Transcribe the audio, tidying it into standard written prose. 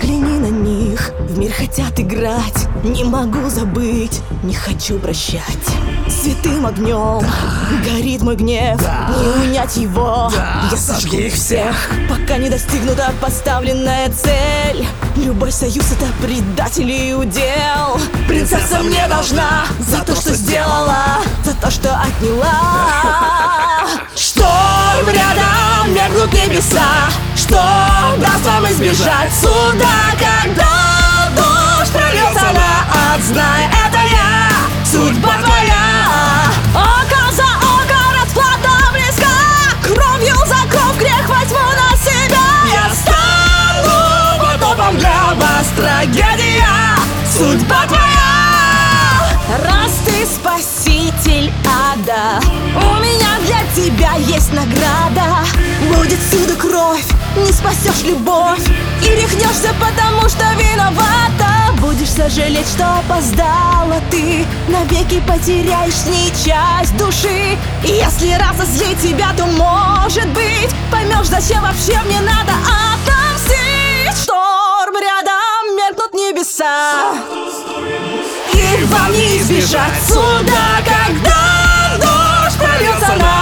Взгляни на них, в мир хотят играть. Не могу забыть, не хочу прощать. Святым огнем горит мой гнев, не унять его, я сожгу их всех. Пока не достигнута поставленная цель. Любой союз — это предателей удел. Принцесса мне должна за то, что сделала, за то, что отняла. Шторм рядом, меркнут небеса. Что даст вам избежать суда, когда дождь прольется на ад? Знай, это я, судьба твоя. Око за око, расплата близка. Кровью за кровь грех возьму на себя. Я стану потопом для вас, трагедия, судьба твоя. Раз ты спаситель ада, у меня для тебя есть награда. Будет всюду кровь, не спасешь любовь, и рехнешься, потому что виновата. Будешь сожалеть, что опоздала ты, навеки потеряешь с ней часть души. И если разозлить тебя, то, может быть, поймешь, зачем вообще мне надо отомстить. Шторм рядом, меркнут небеса, и вам не избежать суда, когда дождь прольется на